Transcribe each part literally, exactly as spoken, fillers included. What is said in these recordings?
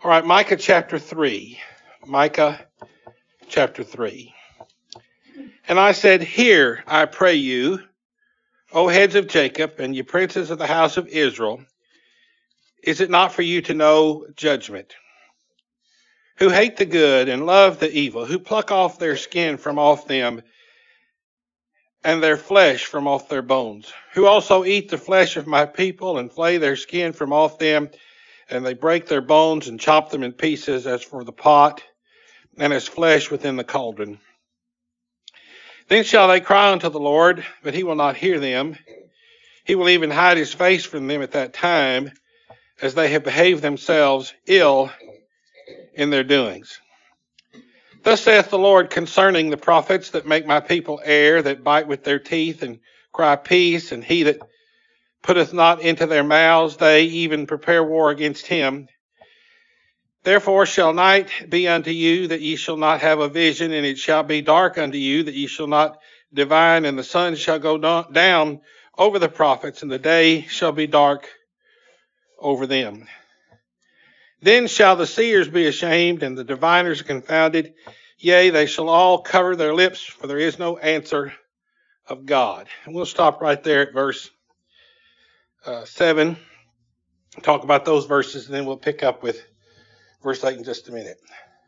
All right, Micah chapter three. Micah chapter three. And I said, Hear, I pray you, O heads of Jacob, and ye princes of the house of Israel, is it not for you to know judgment? Who hate the good and love the evil, who pluck off their skin from off them, and their flesh from off their bones, who also eat the flesh of my people, and flay their skin from off them, and they break their bones and chop them in pieces as for the pot, and as flesh within the cauldron. Then shall they cry unto the Lord, but he will not hear them. He will even hide his face from them at that time, as they have behaved themselves ill in their doings. Thus saith the Lord concerning the prophets that make my people err, that bite with their teeth and cry peace, and he that putteth not into their mouths, they even prepare war against him. Therefore shall night be unto you, that ye shall not have a vision, and it shall be dark unto you, that ye shall not divine, and the sun shall go down over the prophets, and the day shall be dark over them. Then shall the seers be ashamed, and the diviners confounded. Yea, they shall all cover their lips, for there is no answer of God. And we'll stop right there at verse uh, seven, talk about those verses, and then we'll pick up with verse eight in just a minute.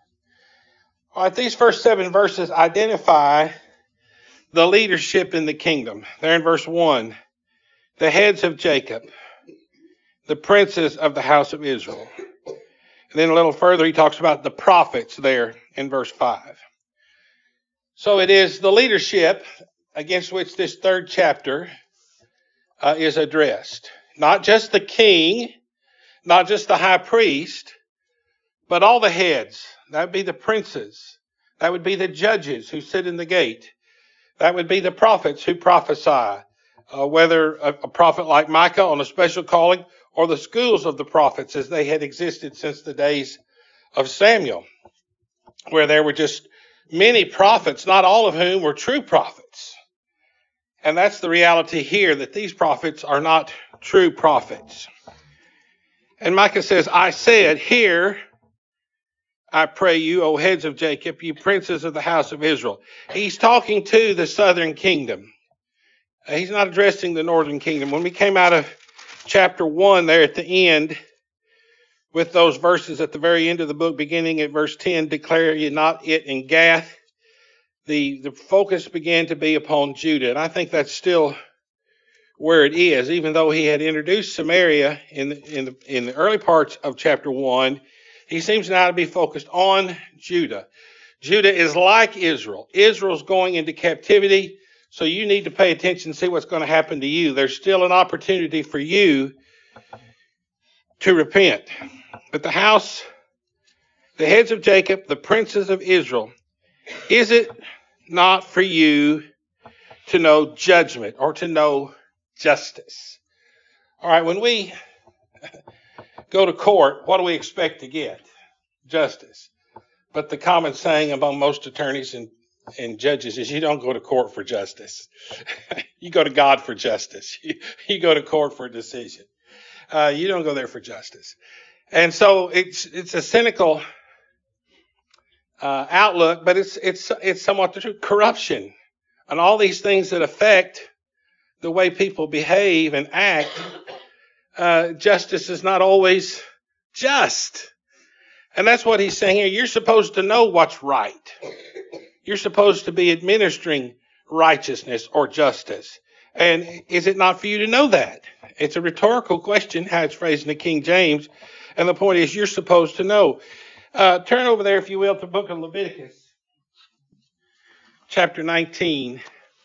All right, these first seven verses identify the leadership in the kingdom. There in verse one, the heads of Jacob, the princes of the house of Israel. And then a little further, he talks about the prophets there in verse five. So it is the leadership against which this third chapter uh, is addressed. Not just the king, not just the high priest, but all the heads. That would be the princes. That would be the judges who sit in the gate. That would be the prophets who prophesy, uh, whether a, a prophet like Micah on a special calling, or the schools of the prophets as they had existed since the days of Samuel, where there were just many prophets, not all of whom were true prophets. And that's the reality here, that these prophets are not true prophets. And Micah says, I said, Hear, I pray you, O heads of Jacob, you princes of the house of Israel. He's talking to the southern kingdom. He's not addressing the northern kingdom. When we came out of chapter one there at the end, with those verses at the very end of the book, beginning at verse ten, declare ye not it in Gath, the, the focus began to be upon Judah. And I think that's still where it is, even though he had introduced Samaria in the, in the, in the early parts of chapter one, he seems now to be focused on Judah. Judah is like Israel. Israel's going into captivity, so you need to pay attention and see what's going to happen to you. There's still an opportunity for you to repent. But the house, the heads of Jacob, the princes of Israel, is it not for you to know judgment or to know justice? All right, when we go to court, what do we expect to get? Justice. But the common saying among most attorneys and, and judges is you don't go to court for justice. You go to God for justice. You, you go to court for a decision. Uh, you don't go there for justice. And so it's it's a cynical uh, outlook, but it's it's it's somewhat the truth. Corruption and all these things that affect the way people behave and act. Uh, justice is not always just. And that's what he's saying here. You're supposed to know what's right. You're supposed to be administering righteousness or justice. And is it not for you to know that? It's a rhetorical question, how it's phrased in the King James. And the point is, you're supposed to know. Uh, turn over there, if you will, to the book of Leviticus, chapter nineteen,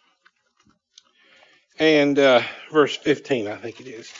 and uh, verse fifteen, I think it is.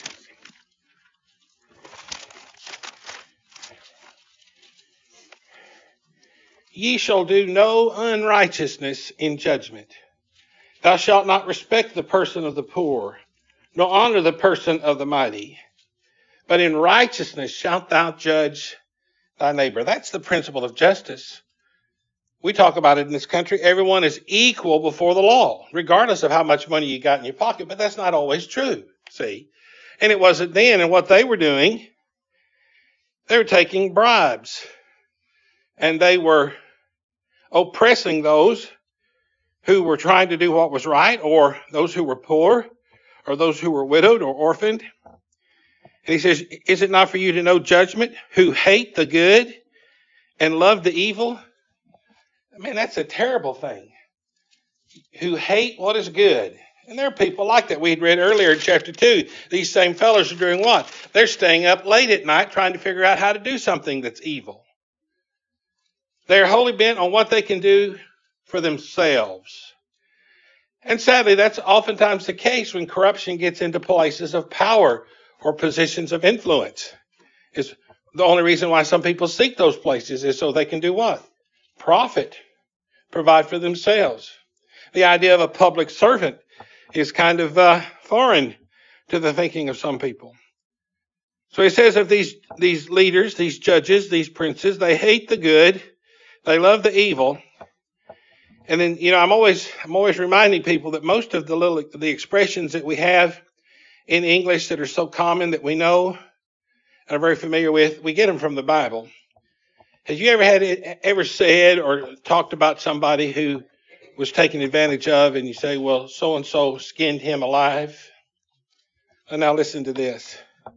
Ye shall do no unrighteousness in judgment. Thou shalt not respect the person of the poor, nor honor the person of the mighty. But in righteousness shalt thou judge thy neighbor. That's the principle of justice. We talk about it in this country. Everyone is equal before the law, regardless of how much money you got in your pocket. But that's not always true, see. And it wasn't then. And what they were doing, They were taking bribes, and they were oppressing those who were trying to do what was right, or those who were poor, or those who were widowed or orphaned. And he says, is it not for you to know judgment, who hate the good and love the evil? Man, that's a terrible thing. Who hate what is good. And there are people like that. We had read earlier in chapter two. These same fellows are doing what? They're staying up late at night trying to figure out how to do something that's evil. They're wholly bent on what they can do for themselves. And sadly, that's oftentimes the case when corruption gets into places of power or positions of influence. Is the only reason why some people seek those places is so they can do what? Profit. Provide for themselves. The idea of a public servant is kind of uh, foreign to the thinking of some people. So he says of these, these leaders, these judges, these princes, they hate the good, they love the evil. And then, you know, I'm always I'm always reminding people that most of the little the expressions that we have in English that are so common that we know and are very familiar with, we get them from the Bible. Have you ever had it ever said or talked about somebody who was taken advantage of, and you say, well, so-and-so skinned him alive? And now listen to this.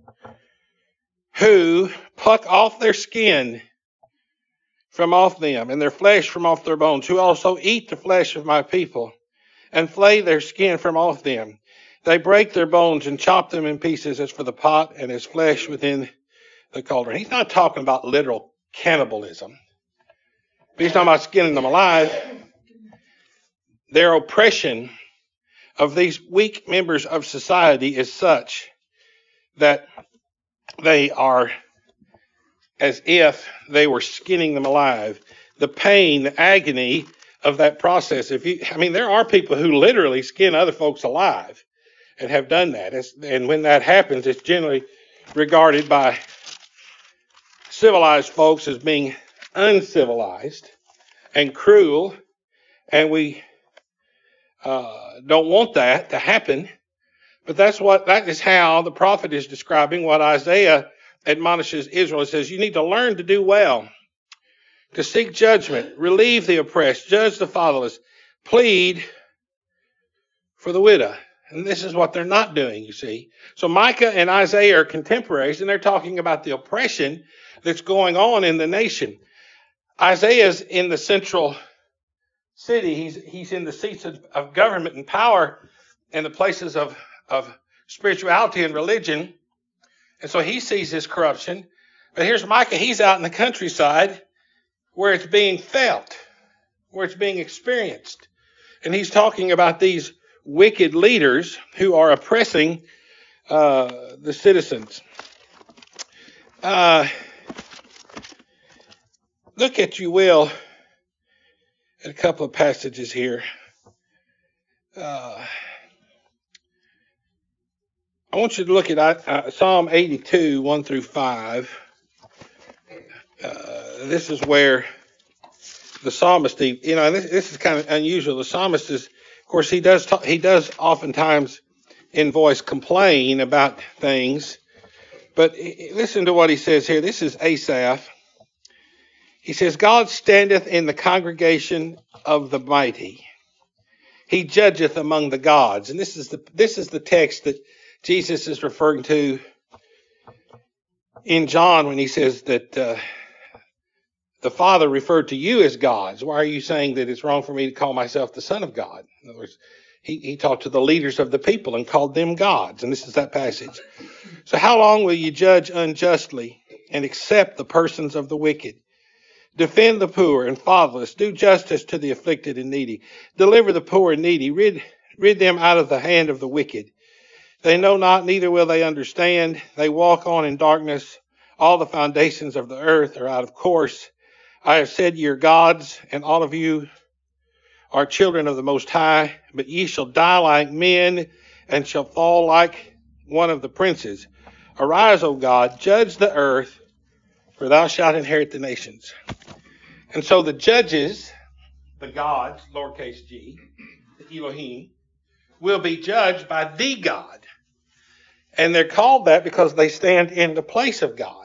Who pluck off their skin from off them, and their flesh from off their bones, who also eat the flesh of my people, and flay their skin from off them. They break their bones and chop them in pieces as for the pot, and as flesh within the cauldron. He's not talking about literal cannibalism. But he's talking about skinning them alive. Their oppression of these weak members of society is such that they are as if they were skinning them alive. The pain, the agony of that process. If you, I mean, there are people who literally skin other folks alive and have done that. It's, and when that happens, it's generally regarded by civilized folks as being uncivilized and cruel, and we uh, don't want that to happen. But that's what that is how the prophet is describing what Isaiah admonishes Israel. It says, you need to learn to do well, to seek judgment, relieve the oppressed, judge the fatherless, plead for the widow. And this is what they're not doing, you see. So Micah and Isaiah are contemporaries, and they're talking about the oppression that's going on in the nation. Isaiah's in the central city. He's he's in the seats of, of government and power and the places of, of spirituality and religion. And so he sees this corruption. But here's Micah. He's out in the countryside where it's being felt, where it's being experienced. And he's talking about these wicked leaders who are oppressing uh, the citizens. Uh, look at, you will, at a couple of passages here. Uh, I want you to look at uh, Psalm eighty-two, one through five. Uh, this is where the psalmist, you know, this, this is kind of unusual. The psalmist is, of course, he does talk, he does oftentimes in voice complain about things. But listen to what he says here. This is Asaph. He says, God standeth in the congregation of the mighty. He judgeth among the gods. And this is the this is the text that Jesus is referring to in John when he says that uh, the Father referred to you as gods. Why are you saying that it's wrong for me to call myself the Son of God? In other words, he, he talked to the leaders of the people and called them gods. And this is that passage. So how long will you judge unjustly and accept the persons of the wicked? Defend the poor and fatherless. Do justice to the afflicted and needy. Deliver the poor and needy. Rid, rid them out of the hand of the wicked. They know not, neither will they understand. They walk on in darkness. All the foundations of the earth are out of course. I have said ye are gods, and all of you are children of the Most High. But ye shall die like men, and shall fall like one of the princes. Arise, O God, judge the earth, for thou shalt inherit the nations. And so the judges, the gods, lowercase g, the Elohim, will be judged by the God. And they're called that because they stand in the place of God.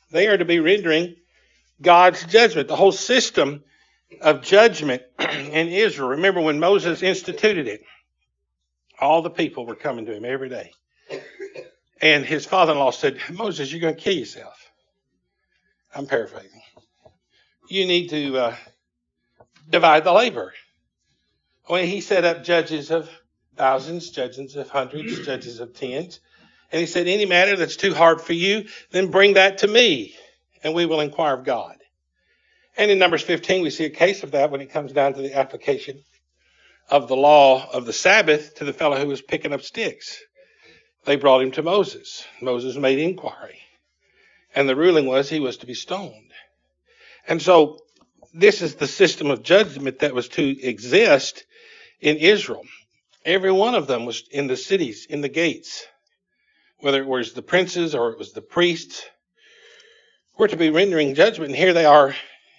They are to be rendering God's judgment. The whole system of judgment in Israel. Remember when Moses instituted it, all the people were coming to him every day. And his father-in-law said, Moses, you're going to kill yourself. I'm paraphrasing. You need to uh, divide the labor. Well, he set up judges of thousands, judges of hundreds, judges of tens. And he said, any matter that's too hard for you, then bring that to me, and we will inquire of God. And in Numbers fifteen, we see a case of that when it comes down to the application of the law of the Sabbath to the fellow who was picking up sticks. They brought him to Moses. Moses made inquiry. And the ruling was he was to be stoned. And so this is the system of judgment that was to exist in Israel. Every one of them was in the cities, in the gates, whether it was the princes or it was the priests, were to be rendering judgment. And here they are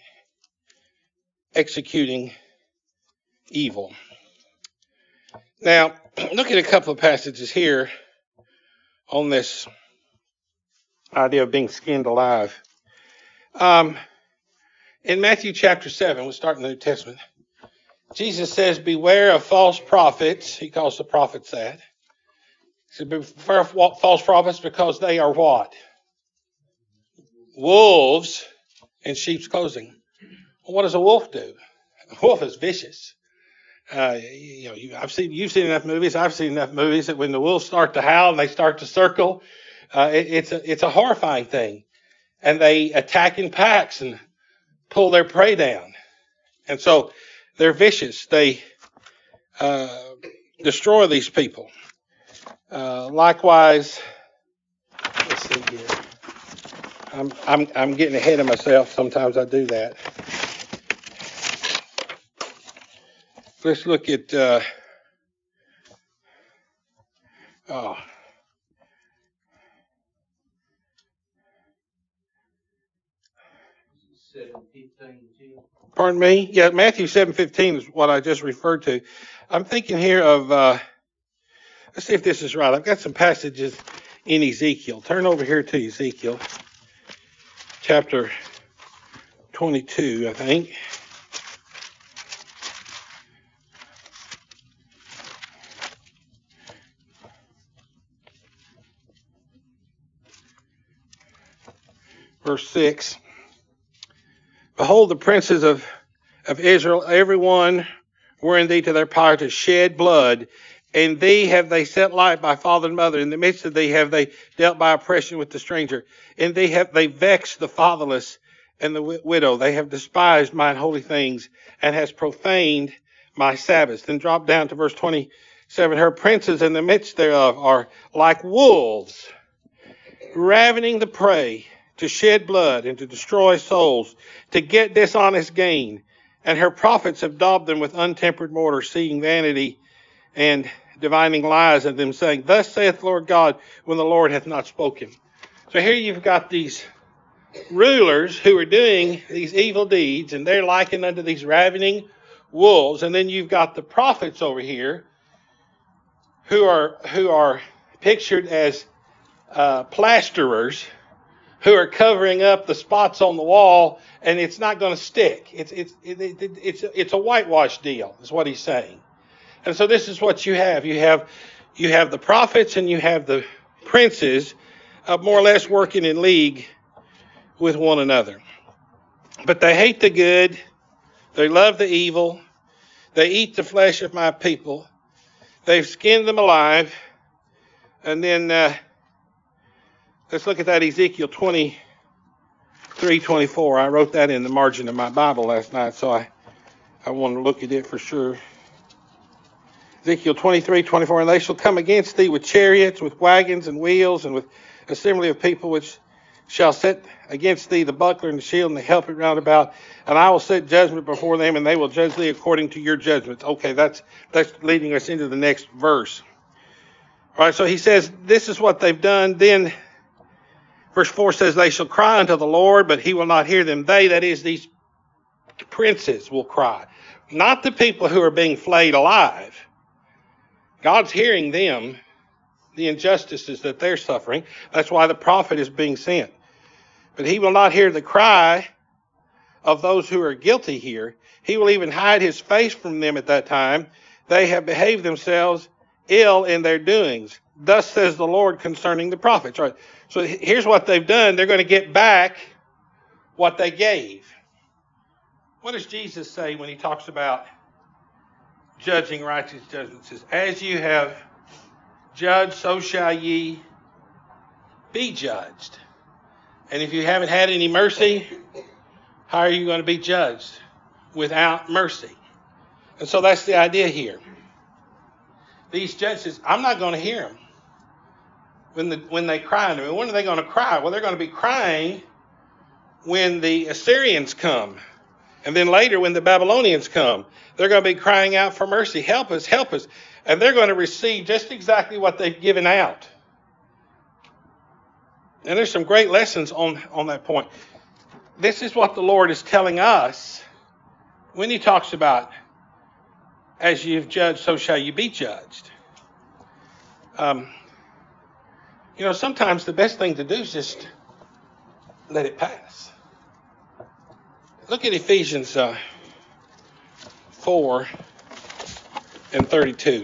executing evil. Now, look at a couple of passages here on this idea of being skinned alive. Um, in Matthew chapter seven, we'll start in the New Testament. Jesus says, beware of false prophets. He calls the prophets that. He said, beware of false prophets because they are what? Wolves in sheep's clothing. Well, what does a wolf do? A wolf is vicious. Uh, you know, you, I've seen, you've seen enough movies. I've seen enough movies that when the wolves start to howl and they start to circle, uh, it, it's a, it's a horrifying thing. And they attack in packs and pull their prey down. And so they're vicious. They uh, destroy these people. Uh, likewise, let's see here. I'm, I'm, I'm getting ahead of myself. Sometimes I do that. Let's look at, uh, oh, pardon me? Yeah, Matthew seven fifteen is what I just referred to. I'm thinking here of, uh, let's see if this is right. I've got some passages in Ezekiel. Turn over here to Ezekiel, chapter twenty-two, I think. Verse six. Behold, the princes of, of Israel, every one were in thee to their power to shed blood. And thee have they set light by father and mother. In the midst of thee have they dealt by oppression with the stranger. In thee have they vexed the fatherless and the widow. They have despised mine holy things and has profaned my Sabbaths. Then drop down to verse twenty-seven. Her princes in the midst thereof are like wolves, ravening the prey, to shed blood and to destroy souls, to get dishonest gain. And her prophets have daubed them with untempered mortar, seeing vanity and divining lies of them, saying, thus saith the Lord God, when the Lord hath not spoken. So here you've got these rulers who are doing these evil deeds, and they're likened unto these ravening wolves. And then you've got the prophets over here who are who are pictured as uh, plasterers, who are covering up the spots on the wall, and it's not going to stick. It's it's it, it, it's it's a whitewash deal, is what he's saying. And so this is what you have. You have you have the prophets and you have the princes, uh, more or less working in league with one another. But they hate the good, they love the evil, they eat the flesh of my people, they've skinned them alive. And then uh, let's look at that Ezekiel twenty-three twenty-four. I wrote that in the margin of my Bible last night, so I, I want to look at it for sure. Ezekiel twenty-three twenty-four, and they shall come against thee with chariots, with wagons and wheels, and with assembly of people which shall set against thee the buckler and the shield and the helmet round about, and I will set judgment before them, and they will judge thee according to your judgments. Okay, that's that's leading us into the next verse. All right, so he says, this is what they've done. Then verse four says, they shall cry unto the Lord, but he will not hear them. They, that is, these princes, will cry. Not the people who are being flayed alive. God's hearing them, the injustices that they're suffering. That's why the prophet is being sent. But he will not hear the cry of those who are guilty here. He will even hide his face from them at that time. They have behaved themselves ill in their doings. Thus says the Lord concerning the prophets. Right. So here's what they've done. They're going to get back what they gave. What does Jesus say when he talks about judging righteous judgments? He says, as you have judged, so shall ye be judged. And if you haven't had any mercy, how are you going to be judged? Without mercy. And so that's the idea here. These judges, I'm not going to hear them when the, when they cry to me. When are they going to cry? Well, they're going to be crying when the Assyrians come. And then later when the Babylonians come. They're going to be crying out for mercy. Help us, help us. And they're going to receive just exactly what they've given out. And there's some great lessons on, on that point. This is what the Lord is telling us when he talks about, as you've judged, so shall you be judged. Um, you know, sometimes the best thing to do is just let it pass. Look at Ephesians uh, four and thirty-two.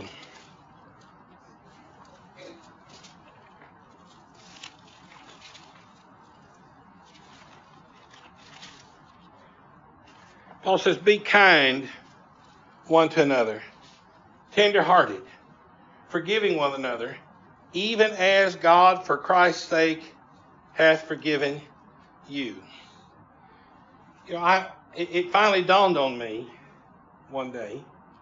Paul says, be kind one to another, tender-hearted, forgiving one another, even as God for Christ's sake hath forgiven you. You know, I it, it finally dawned on me one day.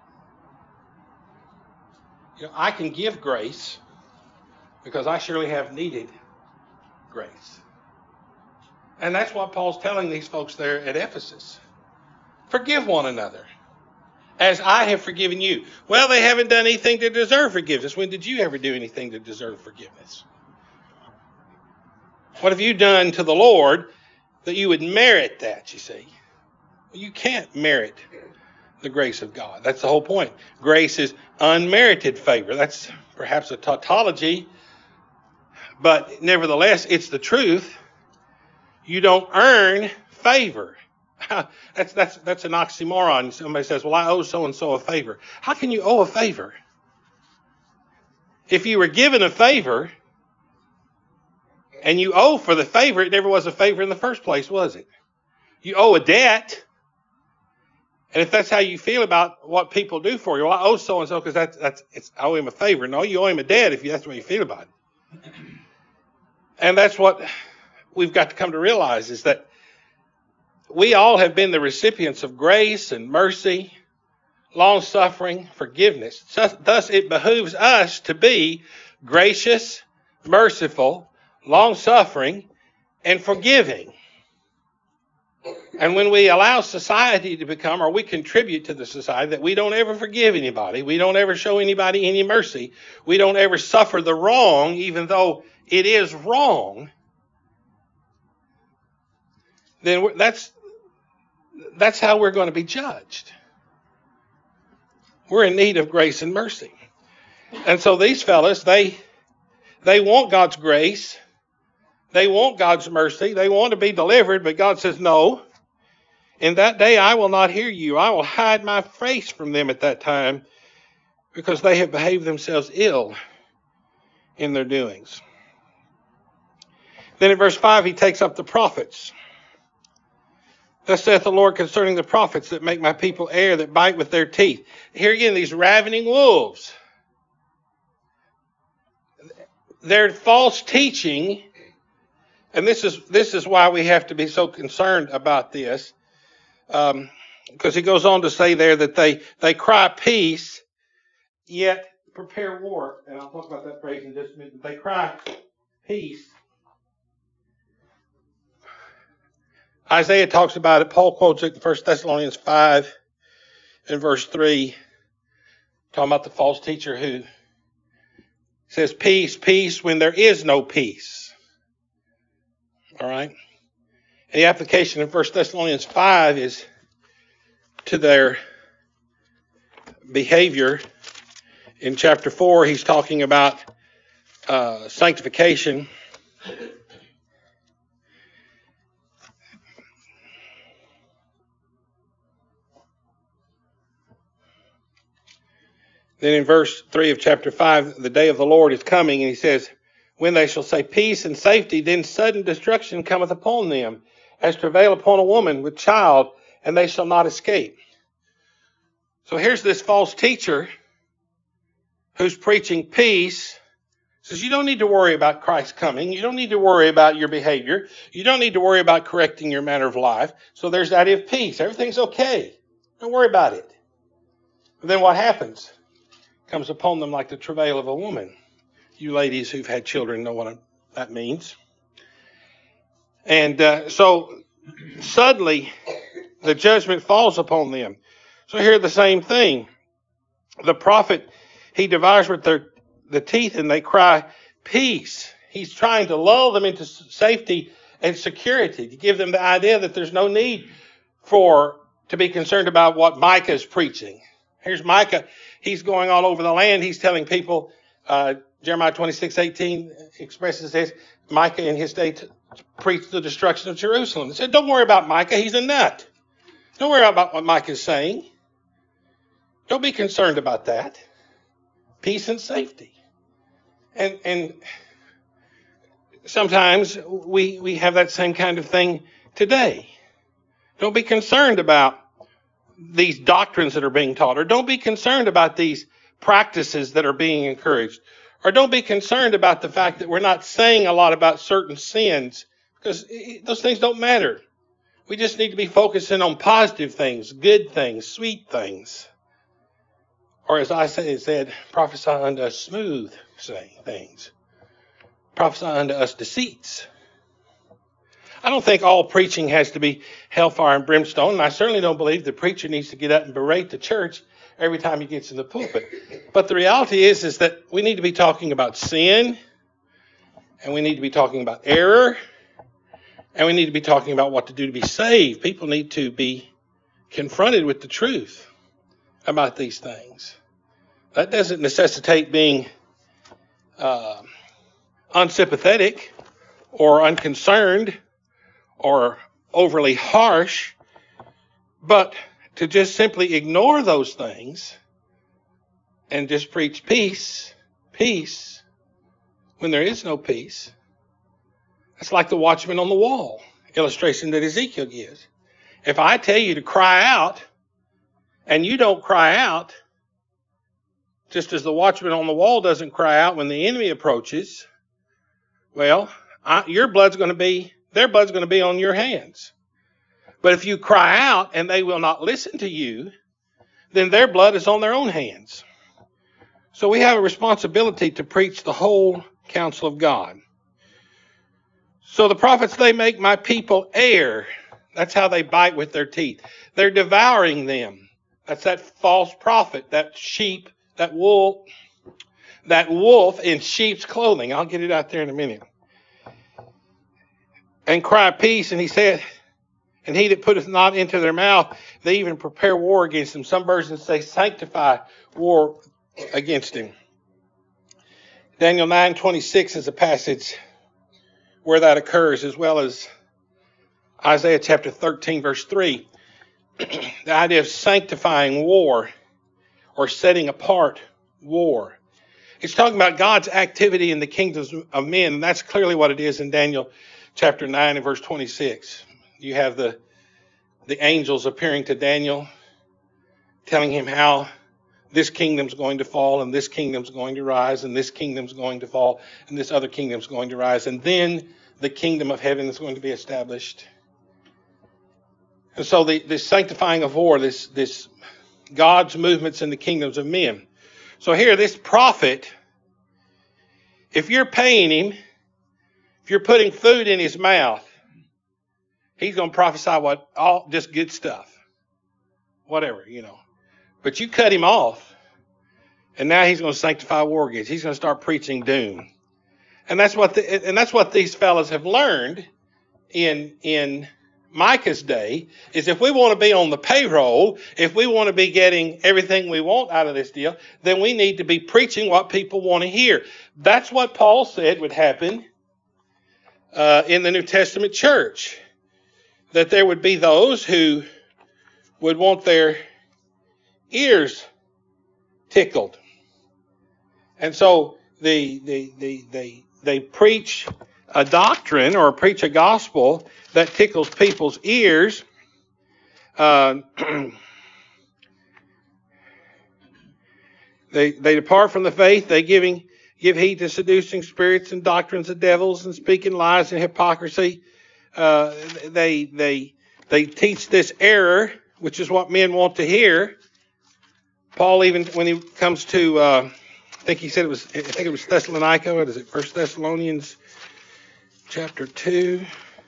You know, I can give grace because I surely have needed grace. And that's what Paul's telling these folks there at Ephesus. Forgive one another, as I have forgiven you. Well, they haven't done anything to deserve forgiveness. When did you ever do anything to deserve forgiveness? What have you done to the Lord that you would merit that, you see? Well, you can't merit the grace of God. That's the whole point. Grace is unmerited favor. That's perhaps a tautology, but nevertheless, it's the truth. You don't earn favor. That's that's that's an oxymoron. Somebody says, well, I owe so-and-so a favor. How can you owe a favor? If you were given a favor and you owe for the favor, it never was a favor in the first place, was it? You owe a debt. And if that's how you feel about what people do for you, well, I owe so-and-so because that's, that's, it's, I owe him a favor. No, you owe him a debt if you, that's the way you feel about it. And that's what we've got to come to realize is that we all have been the recipients of grace and mercy, long-suffering, forgiveness. Thus, it behooves us to be gracious, merciful, long-suffering, and forgiving. And when we allow society to become, or we contribute to the society, that we don't ever forgive anybody, we don't ever show anybody any mercy, we don't ever suffer the wrong, even though it is wrong, then that's that's how we're going to be judged. We're in need of grace and mercy. And so these fellas, they they want God's grace. They want God's mercy. They want to be delivered, but God says, no. In that day I will not hear you. I will hide my face from them at that time because they have behaved themselves ill in their doings. Then in verse five, he takes up the prophets. Thus saith the Lord concerning the prophets that make my people err, that bite with their teeth. Here again, these ravening wolves. Their false teaching, and this is this is why we have to be so concerned about this, um, because he goes on to say there that they, they cry peace, yet prepare war. And I'll talk about that phrase in just a minute. They cry peace. Isaiah talks about it. Paul quotes it in First Thessalonians five and verse three, talking about the false teacher who says peace, peace when there is no peace. All right. And the application in First Thessalonians five is to their behavior. In chapter four, he's talking about uh, sanctification. Then in verse three of chapter five, the day of the Lord is coming, and he says, when they shall say peace and safety, then sudden destruction cometh upon them, as travail upon a woman with child, and they shall not escape. So here's this false teacher who's preaching peace. Says you don't need to worry about Christ coming. You don't need to worry about your behavior. You don't need to worry about correcting your manner of life. So there's the idea of peace. Everything's okay. Don't worry about it. But then what happens? Comes upon them like the travail of a woman. You ladies who've had children know what that means. And uh, so suddenly the judgment falls upon them. So here the same thing. The prophet, he devours with their the teeth and they cry, peace. He's trying to lull them into safety and security, to give them the idea that there's no need for to be concerned about what Micah is preaching. Here's Micah. He's going all over the land. He's telling people, uh, Jeremiah twenty-six eighteen expresses this. Micah in his day t- preached the destruction of Jerusalem. He said, don't worry about Micah. He's a nut. Don't worry about what Micah is saying. Don't be concerned about that. Peace and safety. And and sometimes we we have that same kind of thing today. Don't be concerned about these doctrines that are being taught, or don't be concerned about these practices that are being encouraged, or don't be concerned about the fact that we're not saying a lot about certain sins, because those things don't matter. We just need to be focusing on positive things, good things, sweet things. Or as I said, prophesy unto us smooth saying things. Prophesy unto us deceits. I don't think all preaching has to be hellfire and brimstone, and I certainly don't believe the preacher needs to get up and berate the church every time he gets in the pulpit. But the reality is, is that we need to be talking about sin, and we need to be talking about error, and we need to be talking about what to do to be saved. People need to be confronted with the truth about these things. That doesn't necessitate being uh, unsympathetic or unconcerned or overly harsh, but to just simply ignore those things and just preach peace, peace, when there is no peace. That's like the watchman on the wall illustration that Ezekiel gives. If I tell you to cry out and you don't cry out, just as the watchman on the wall doesn't cry out when the enemy approaches, well, I, your blood's going to be, their blood's going to be on your hands. But if you cry out and they will not listen to you, then their blood is on their own hands. So we have a responsibility to preach the whole counsel of God. So the prophets, they make my people err. That's how they bite with their teeth. They're devouring them. That's that false prophet, that sheep, that wolf, that wolf in sheep's clothing. I'll get it out there in a minute. And cry peace, and he said, and he that putteth not into their mouth, they even prepare war against him. Some versions say sanctify war against him. Daniel nine twenty-six is a passage where that occurs, as well as Isaiah chapter thirteen, verse three. The idea of sanctifying war or setting apart war. It's talking about God's activity in the kingdoms of men, and that's clearly what it is in Daniel chapter nine and verse twenty-six. You have the, the angels appearing to Daniel, telling him how this kingdom's going to fall, and this kingdom's going to rise, and this kingdom's going to fall, and this other kingdom's going to rise, and then the kingdom of heaven is going to be established. And so the, this sanctifying of war, this, this God's movements in the kingdoms of men. So here, this prophet, if you're paying him, if you're putting food in his mouth, he's going to prophesy what all just good stuff, whatever, you know. But you cut him off, and now he's going to sanctify war against. He's going to start preaching doom, and that's what the, and that's what these fellows have learned in in Micah's day. Is if we want to be on the payroll, if we want to be getting everything we want out of this deal, then we need to be preaching what people want to hear. That's what Paul said would happen uh, in the New Testament church. That there would be those who would want their ears tickled. And so the, the, the, they, they preach a doctrine or preach a gospel that tickles people's ears. Uh, they, they depart from the faith. They giving, give heed to seducing spirits and doctrines of devils and speaking lies and hypocrisy. Uh, they, they, they teach this error, which is what men want to hear. Paul, even when he comes to, uh, I think he said it was, I think it was Thessalonica. What is it? First Thessalonians chapter two.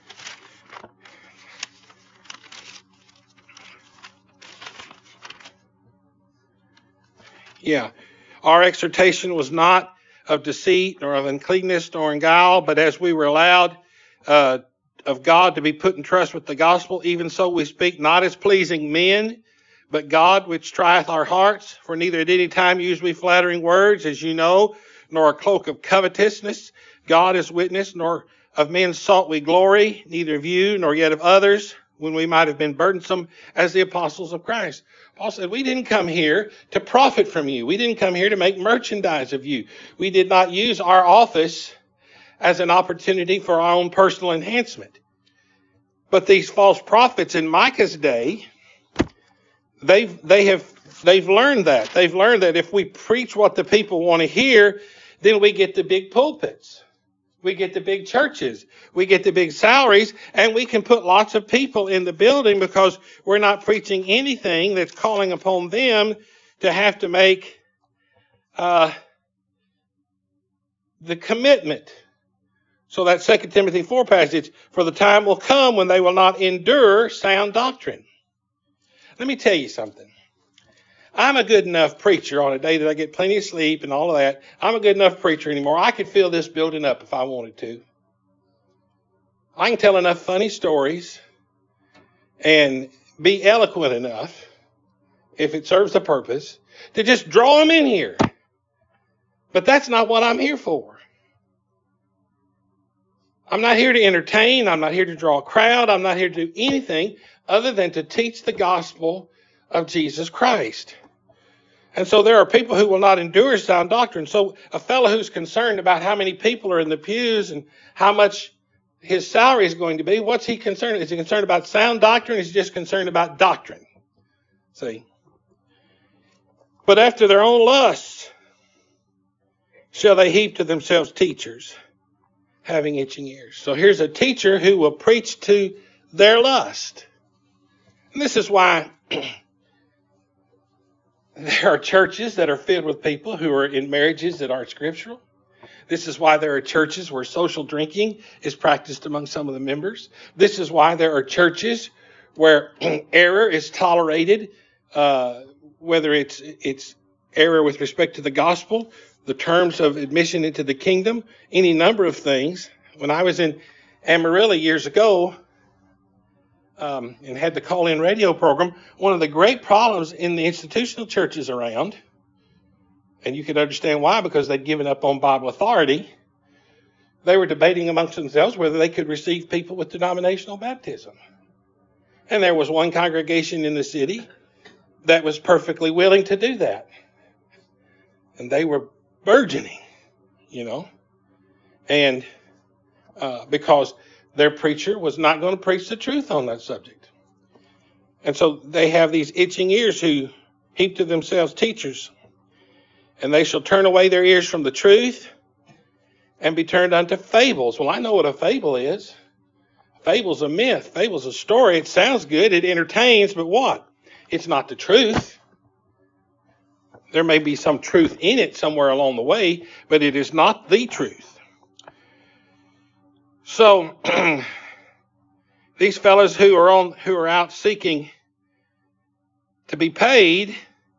Yeah. Our exhortation was not of deceit, nor of uncleanness, nor in guile, but as we were allowed uh, of God to be put in trust with the gospel, even so we speak not as pleasing men, but God which trieth our hearts. For neither at any time use we flattering words, as you know, nor a cloak of covetousness. God is witness, nor of men sought we glory, neither of you, nor yet of others, when we might have been burdensome as the apostles of Christ. Paul said, we didn't come here to profit from you. We didn't come here to make merchandise of you. We did not use our office as an opportunity for our own personal enhancement. But these false prophets in Micah's day, they've, they have, they've learned that. They've learned that if we preach what the people want to hear, then we get the big pulpits. We get the big churches. We get the big salaries, and we can put lots of people in the building because we're not preaching anything that's calling upon them to have to make uh, the commitment. So that Second Timothy four passage, for the time will come when they will not endure sound doctrine. Let me tell you something. I'm a good enough preacher on a day that I get plenty of sleep and all of that. I'm a good enough preacher anymore. I could fill this building up if I wanted to. I can tell enough funny stories and be eloquent enough, if it serves the purpose, to just draw them in here. But that's not what I'm here for. I'm not here to entertain. I'm not here to draw a crowd. I'm not here to do anything other than to teach the gospel of Jesus Christ. And so there are people who will not endure sound doctrine. So a fellow who's concerned about how many people are in the pews and how much his salary is going to be, what's he concerned? Is he concerned about sound doctrine? Is he just concerned about doctrine? See? But after their own lusts shall they heap to themselves teachers, having itching ears. So here's a teacher who will preach to their lust. And this is why there are churches that are filled with people who are in marriages that aren't scriptural. This is why there are churches where social drinking is practiced among some of the members. This is why there are churches where error is tolerated, uh, whether it's it's error with respect to the gospel, the terms of admission into the kingdom, any number of things. When I was in Amarillo years ago, um, and had the call-in radio program, one of the great problems in the institutional churches around, and you could understand why, because they'd given up on Bible authority, they were debating amongst themselves whether they could receive people with denominational baptism. And there was one congregation in the city that was perfectly willing to do that. And they were burgeoning, you know, and uh, because their preacher was not going to preach the truth on that subject. And so they have these itching ears who heap to themselves teachers, and they shall turn away their ears from the truth and be turned unto fables. Well, I know what a fable is. A fable's a myth. Fable's a story. It sounds good. It entertains, but what? It's not the truth. There may be some truth in it somewhere along the way, but it is not the truth. So these fellows who are on, who are out seeking to be paid,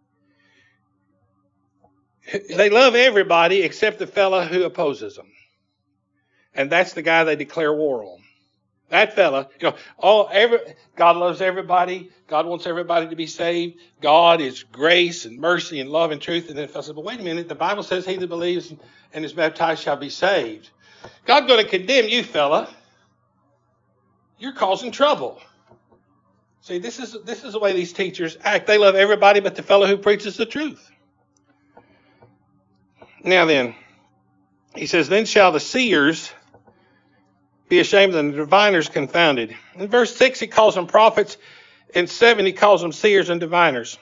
they love everybody except the fellow who opposes them, and that's the guy they declare war on. That fella, you know, all every God loves everybody. God wants everybody to be saved. God is grace and mercy and love and truth. And then the fellow said, "But wait a minute, the Bible says he that believes and is baptized shall be saved." God's going to condemn you, fella. You're causing trouble. See, this is this is the way these teachers act. They love everybody but the fellow who preaches the truth. Now then, he says, then shall the seers be ashamed and the diviners confounded. In verse six, he calls them prophets. In seven, he calls them seers and diviners.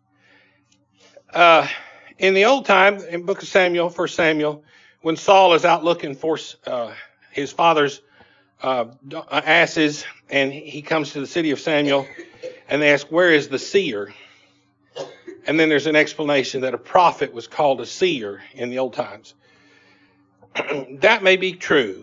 Uh, in the old time, in book of Samuel, First Samuel, when Saul is out looking for uh, his father's uh, asses, and he comes to the city of Samuel, and they ask, where is the seer? And then there's an explanation that a prophet was called a seer in the old times. That may be true,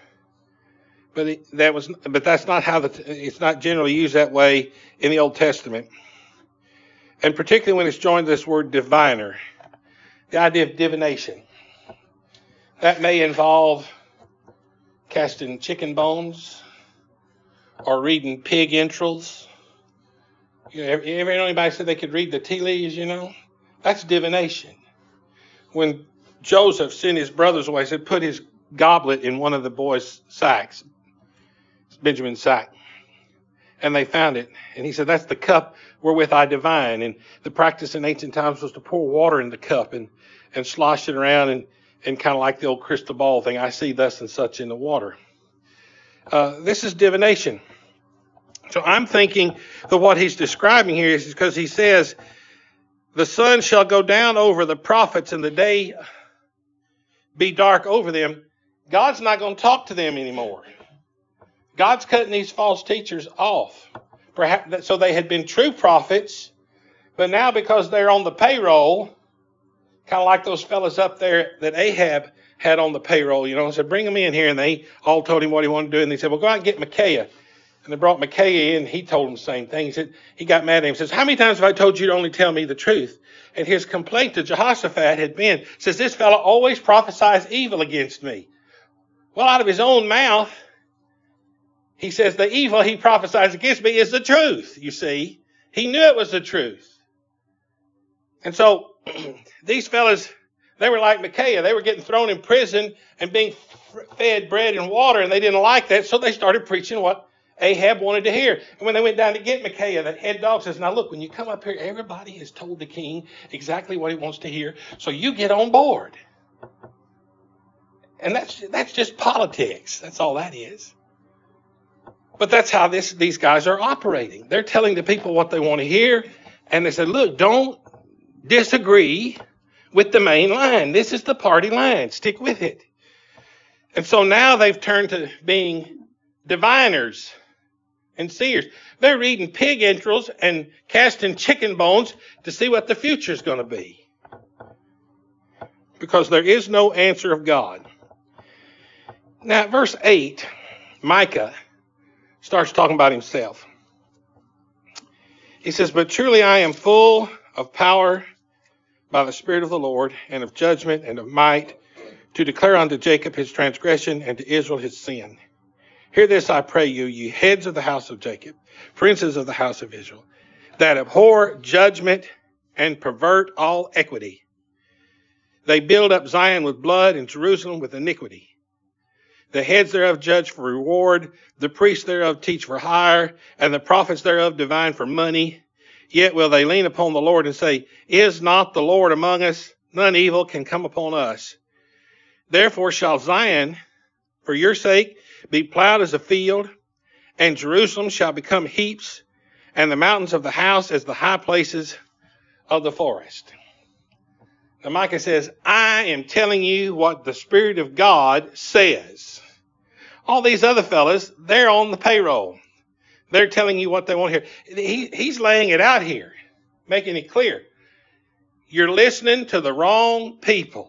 but it, that was, but that's not how the, it's not generally used that way in the Old Testament. And particularly when it's joined this word diviner, the idea of divination. That may involve casting chicken bones or reading pig entrails. You know, ever, ever know anybody said they could read the tea leaves, you know? That's divination. When Joseph sent his brothers away, he said, put his goblet in one of the boys' sacks, Benjamin's sack. And they found it. And he said, that's the cup wherewith I divine. And the practice in ancient times was to pour water in the cup and, and slosh it around and, and kind of like the old crystal ball thing. I see thus and such in the water. Uh, this is divination. So I'm thinking that what he's describing here is because he says, the sun shall go down over the prophets and the day be dark over them. God's not going to talk to them anymore. God's cutting these false teachers off. Perhaps so they had been true prophets, but now because they're on the payroll, kind of like those fellas up there that Ahab had on the payroll, you know, said, bring them in here. And they all told him what he wanted to do. And they said, well, go out and get Micaiah. And they brought Micaiah in. He told them the same thing. He said, he got mad at him. He says, how many times have I told you to only tell me the truth? And his complaint to Jehoshaphat had been, says, this fellow always prophesies evil against me. Well, out of his own mouth, he says, the evil he prophesies against me is the truth, you see. He knew it was the truth. And so these fellas, they were like Micaiah. They were getting thrown in prison and being fed bread and water, and they didn't like that, so they started preaching what Ahab wanted to hear. And when they went down to get Micaiah, the head dog says, now look, when you come up here, everybody has told the king exactly what he wants to hear, so you get on board. And that's that's just politics. That's all that is. But that's how this these guys are operating. They're telling the people what they want to hear, and they said, look, don't disagree with the main line. This is the party line. Stick with it. And so now they've turned to being diviners and seers. They're reading pig entrails and casting chicken bones to see what the future is going to be. Because there is no answer of God. Now, verse eight, Micah starts talking about himself. He says, but truly I am full of power by the Spirit of the Lord, and of judgment and of might, to declare unto Jacob his transgression and to Israel his sin. Hear this, I pray you, ye heads of the house of Jacob, princes of the house of Israel, that abhor judgment and pervert all equity. They build up Zion with blood and Jerusalem with iniquity. The heads thereof judge for reward, the priests thereof teach for hire, and the prophets thereof divine for money. Yet will they lean upon the Lord and say, is not the Lord among us? None evil can come upon us. Therefore shall Zion, for your sake, be plowed as a field, and Jerusalem shall become heaps, and the mountains of the house as the high places of the forest. Now Micah says, I am telling you what the Spirit of God says. All these other fellas, they're on the payroll. They're telling you what they want to hear. He, he's laying it out here, making it clear. You're listening to the wrong people.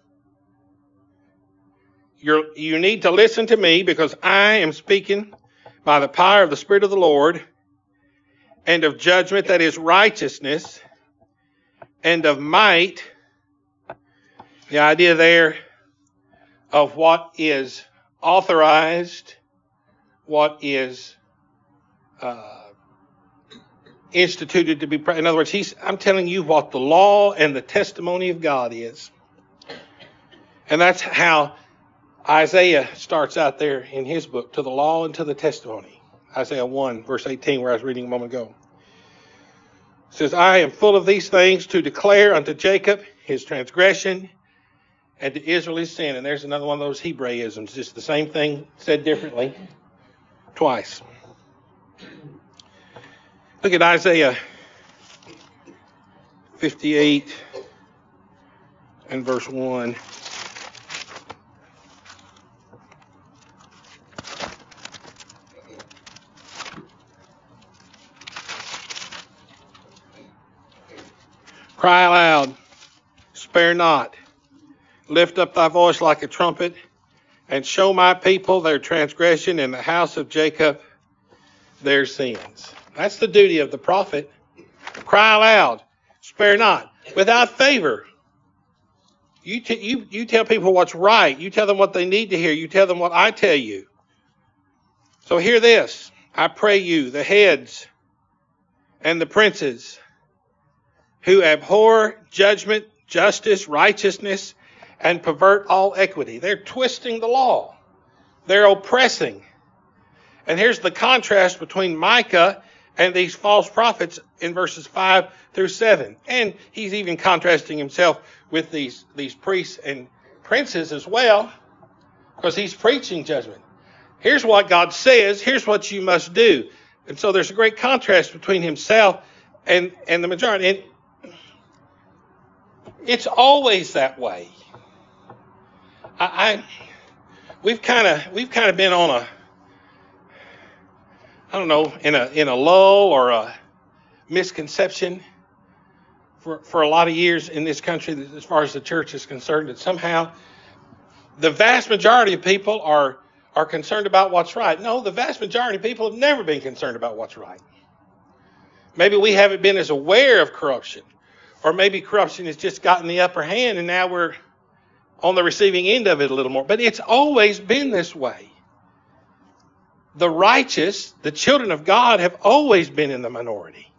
You're, you need to listen to me because I am speaking by the power of the Spirit of the Lord and of judgment, that is righteousness, and of might. The idea there of what is authorized, what is uh, instituted to be. In other words, he's, I'm telling you what the law and the testimony of God is. And that's how Isaiah starts out there in his book, to the law and to the testimony. Isaiah one, verse eighteen, where I was reading a moment ago. It says, I am full of these things to declare unto Jacob his transgression and to Israel his sin. And there's another one of those Hebraisms, just the same thing said differently twice. Look at Isaiah fifty-eight and verse one. Cry aloud, spare not. Lift up thy voice like a trumpet, and show my people their transgression, and the house of Jacob their sins. That's the duty of the prophet. Cry aloud, spare not. Without favor. You, t- you, you tell people what's right. You tell them what they need to hear. You tell them what I tell you. So hear this. I pray you, the heads and the princes, who abhor judgment, justice, righteousness, and pervert all equity. They're twisting the law. They're oppressing. And here's the contrast between Micah and these false prophets in verses five through seven. And he's even contrasting himself with these, these priests and princes as well, because he's preaching judgment. Here's what God says. Here's what you must do. And so there's a great contrast between himself and, and the majority. And it's always that way. I, I we've kind of we've kind of been on a I don't know in a in a lull or a misconception for for a lot of years in this country as far as the church is concerned, that somehow the vast majority of people are are concerned about what's right. No, the vast majority of people have never been concerned about what's right. Maybe we haven't been as aware of corruption. Or maybe corruption has just gotten the upper hand and now we're on the receiving end of it a little more. But it's always been this way. The righteous, the children of God, have always been in the minority.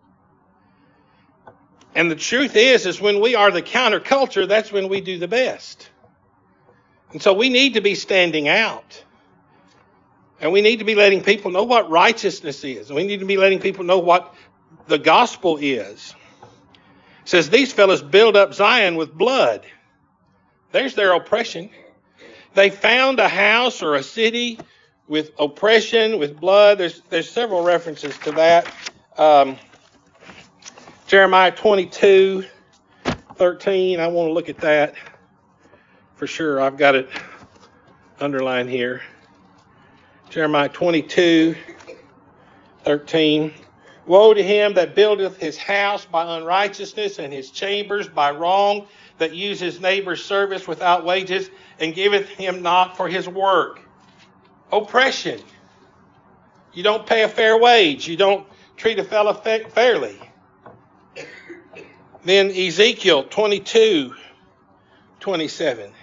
And the truth is, is when we are the counterculture, that's when we do the best. And so we need to be standing out. And we need to be letting people know what righteousness is. We need to be letting people know what the gospel is. It says, these fellows build up Zion with blood. There's their oppression. They found a house or a city with oppression, with blood. There's there's several references to that. Um, Jeremiah twenty-two, thirteen. I want to look at that for sure. I've got it underlined here. Jeremiah twenty-two, thirteen. Woe to him that buildeth his house by unrighteousness, and his chambers by wrong, that use his neighbor's service without wages, and giveth him not for his work. Oppression. You don't pay a fair wage. You don't treat a fellow fa- fairly. Then Ezekiel twenty-two, twenty-seven.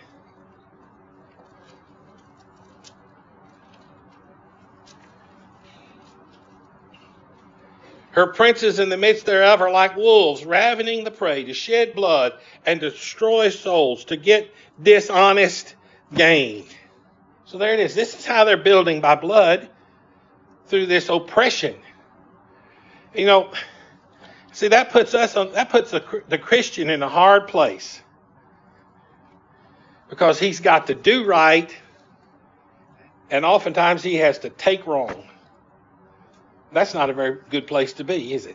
Her princes in the midst thereof are like wolves, ravening the prey, to shed blood and destroy souls, to get dishonest gain. So there it is. This is how they're building by blood, through this oppression. You know, see, that puts us on, that puts the, the Christian in a hard place, because he's got to do right, and oftentimes he has to take wrong. That's not a very good place to be, is it?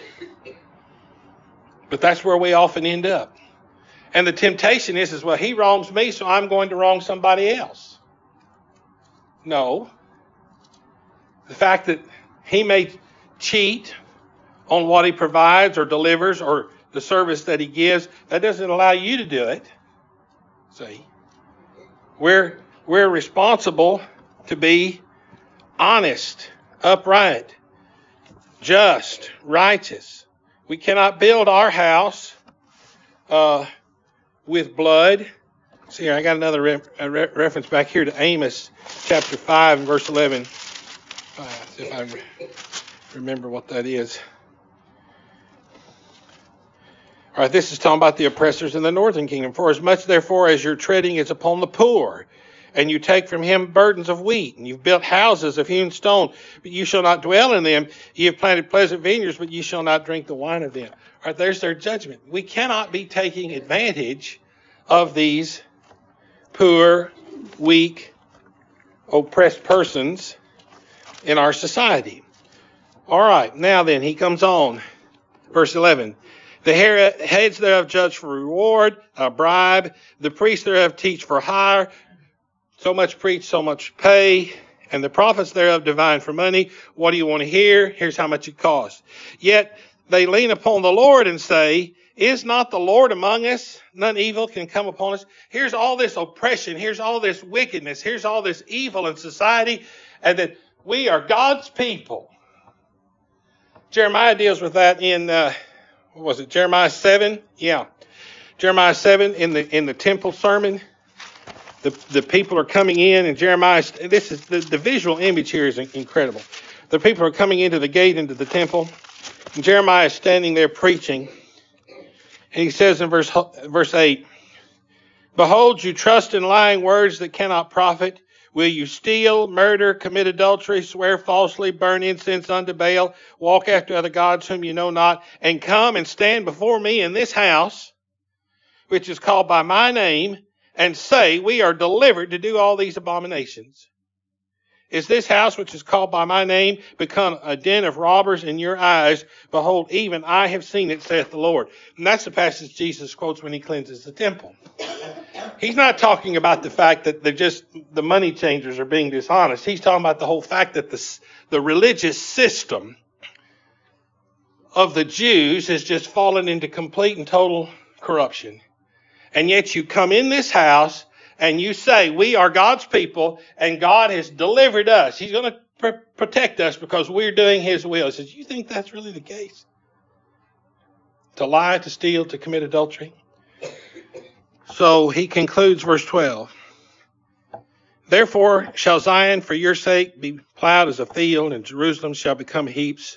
But that's where we often end up. And the temptation is, is, well, he wrongs me, so I'm going to wrong somebody else. No. The fact that he may cheat on what he provides or delivers or the service that he gives, that doesn't allow you to do it. See? We're, we're responsible to be honest, upright, just, righteous. We cannot build our house uh, with blood. See, I got another re- re- reference back here to Amos chapter five and verse eleven. Uh, see if I re- remember what that is. All right, this is talking about the oppressors in the northern kingdom. For as much, therefore, as your treading is upon the poor, and you take from him burdens of wheat, and you've built houses of hewn stone, but you shall not dwell in them. You have planted pleasant vineyards, but you shall not drink the wine of them. All right, there's their judgment. We cannot be taking advantage of these poor, weak, oppressed persons in our society. All right, now then, he comes on. Verse eleven. The heads thereof judge for reward, a bribe. The priests thereof teach for hire. So much preach, so much pay. And the prophets thereof divine for money. What do you want to hear? Here's how much it costs. Yet they lean upon the Lord and say, is not the Lord among us? None evil can come upon us. Here's all this oppression. Here's all this wickedness. Here's all this evil in society. And that we are God's people. Jeremiah deals with that in, uh, what was it, Jeremiah seven? Yeah. Jeremiah seven in the in the temple sermon. The the people are coming in, and Jeremiah, this is the, the visual image here is incredible. The people are coming into the gate, into the temple, and Jeremiah is standing there preaching. And he says in verse verse eight, behold, you trust in lying words that cannot profit. Will you steal, murder, commit adultery, swear falsely, burn incense unto Baal, walk after other gods whom you know not, and come and stand before me in this house, which is called by my name, and say, we are delivered to do all these abominations? Is this house which is called by my name become a den of robbers in your eyes? Behold, even I have seen it, saith the Lord. And that's the passage Jesus quotes when he cleanses the temple. He's not talking about the fact that they're just the money changers are being dishonest. He's talking about the whole fact that the, the religious system of the Jews has just fallen into complete and total corruption. And yet you come in this house and you say, we are God's people and God has delivered us. He's going to pr- protect us because we're doing his will. He says, you think that's really the case? To lie, to steal, to commit adultery? So he concludes verse twelve. Therefore shall Zion for your sake be plowed as a field, and Jerusalem shall become heaps.